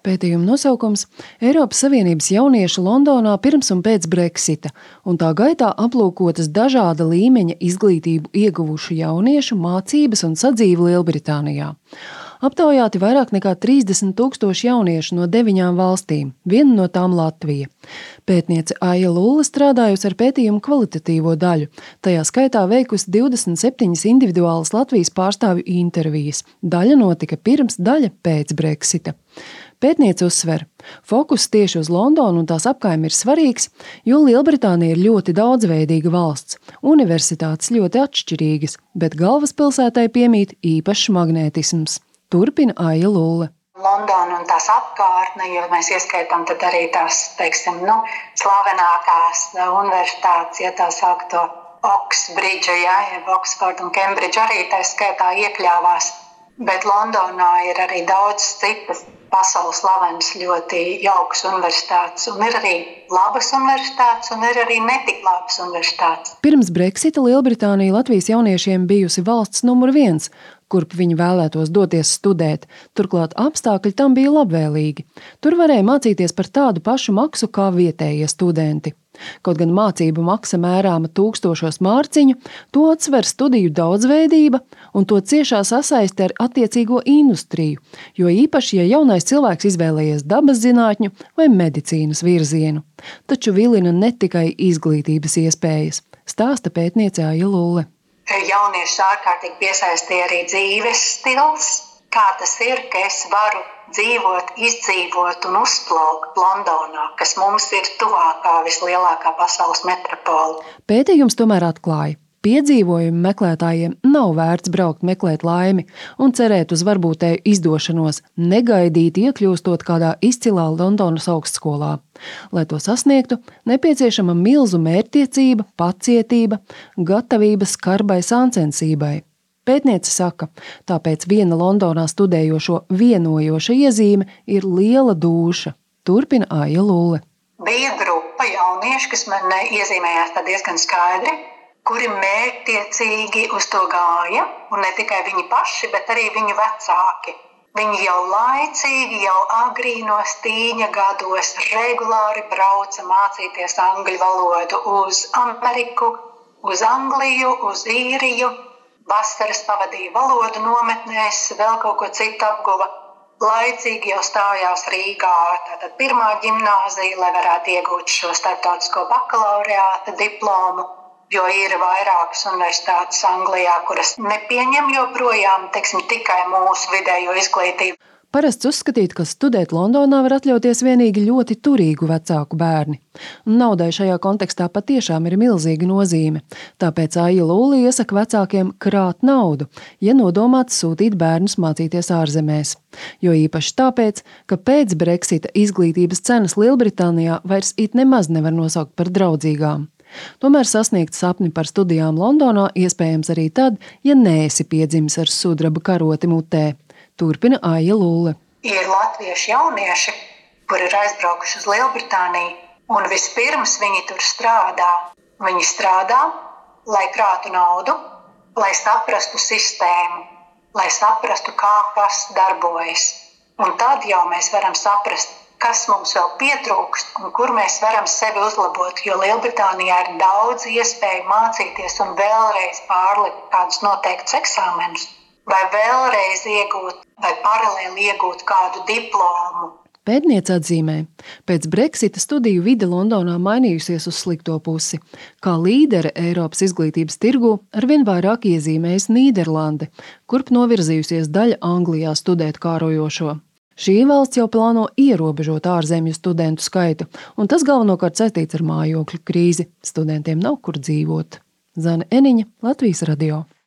Pētījuma nosaukums – Eiropas Savienības jaunieši Londonā pirms un pēc Brexita, un tā gaitā aplūkotas dažāda līmeņa izglītību ieguvušu jauniešu mācības un sadzīve Lielbritānijā. Aptaujāti vairāk nekā 30,000 jauniešu no 9 valstīm, viena no tām Latvija. Pētniece Aija Lulle strādājusi ar pētījumu kvalitatīvo daļu, tajā skaitā veikusi 27 individuālas Latvijas pārstāvju intervijas. Daļa notika pirms, daļa pēc Brexita. Pētniece uzsver, fokus tieši uz Londonu un tās apkaimi ir svarīgs, jo Lielbritānija ir ļoti daudzveidīga valsts, universitātes ļoti atšķirīgas, bet galvaspilsētai piemīt īpašs magnētisms. Turpina Aija Lulle. Londona un tās apkārtne, jo mēs ieskaitām tad arī tās, slavenākās universitātes, ja tā saukto Oxbridge, Oxford un Cambridge arī tā skaitā iekļāvās. Bet Londonā ir arī daudz citas pasaules slavenas ļoti jaukas universitātes, un ir arī labas universitātes, un ir arī netik labas universitātes. Pirms Brexita Lielbritānija Latvijas jauniešiem bijusi valsts numur 1, kurp viņi vēlētos doties studēt, turklāt apstākļi tam bija labvēlīgi. Tur varēja mācīties par tādu pašu maksu kā vietējie studenti. Kaut gan mācību maksa mērāma tūkstošos mārciņu, to atsver studiju daudzveidība un to ciešā sasaiste ar attiecīgo industriju, jo īpaši, ja jaunais cilvēks izvēlējies dabas zinātņu vai medicīnas virzienu. Taču vilina ne tikai izglītības iespējas, stāsta pētniece Aija Lulle. Jaunieši ārkārtīgi piesaistīja arī dzīves stils. Kā tas ir, ka es varu dzīvot, izdzīvot un uzplaukt Londonā, kas mums ir tuvākā vislielākā pasaules metropola. Pētījums tomēr atklāja, piedzīvojumu meklētājiem nav vērts braukt meklēt laimi un cerēt uz varbūtēju izdošanos, negaidīt iekļūstot kādā izcilā Londonas augstskolā. Lai to sasniegtu, nepieciešama milzu mērķtiecība, pacietība, gatavība skarbai sāncensībai. Pētniece saka, tāpēc viena Londonā studējošo vienojoša iezīme ir liela dūša. Turpina Aija Lulle. Bija grupa jaunieši, kas man iezīmējās diezgan skaidri, kuri mērķtiecīgi uz to gāja, un ne tikai viņi paši, bet arī viņu vecāki. Viņi jau laicīgi, jau agrīnos tīņa gados regulāri brauca mācīties angļu valodu uz Ameriku, uz Angliju, uz Īriju. Vasaras pavadīja valodu nometnēs, vēl kaut ko citu apguva. Laicīgi jau stājās Rīgā, tātad pirmā ģimnāzija, lai varētu iegūt šo starptautisko bakalaureāta diplomu, jo ir vairākas universitātes Anglijā, kuras nepieņem joprojām, tikai mūsu vidējo izglītību. Parasts uzskatīt, ka studēt Londonā var atļauties vienīgi ļoti turīgu vecāku bērni. Naudai šajā kontekstā patiešām ir milzīga nozīme, tāpēc Aija Lulle iesaka vecākiem krāt naudu, ja nodomāts sūtīt bērnus mācīties ārzemēs. Jo īpaši tāpēc, ka pēc Brexita izglītības cenas Lielbritānijā vairs it nemaz nevar nosaukt par draudzīgām. Tomēr sasniegt sapni par studijām Londonā iespējams arī tad, ja neesi piedzimis ar sudraba karoti mutē. Turpina Aija Lulle. Ir latviešu jaunieši, kuri ir aizbraukuši uz Lielbritāniju, un vispirms viņi tur strādā. Viņi strādā, lai krātu naudu, lai saprastu sistēmu, lai saprastu, kā kas darbojas. Un tad jau mēs varam saprast, kas mums vēl pietrūkst un kur mēs varam sevi uzlabot, jo Lielbritānijā ir daudz iespēju mācīties un vēlreiz pārlikt kādus noteiktus eksāmenus. Vai vēlreiz iegūt, vai paralēli iegūt kādu diplomu. Pētniece atzīmē, pēc Brexita studiju vide Londonā mainījusies uz slikto pusi. Kā līdere Eiropas izglītības tirgū arvien vairāk iezīmējas Nīderlande, kurp novirzījusies daļa Anglijā studēt kārojošo. Šī valsts jau plāno ierobežot ārzemju studentu skaitu, un tas galvenokārt saistīts ar mājokļu krīzi. Studentiem nav kur dzīvot. Zane Eniņa, Latvijas radio.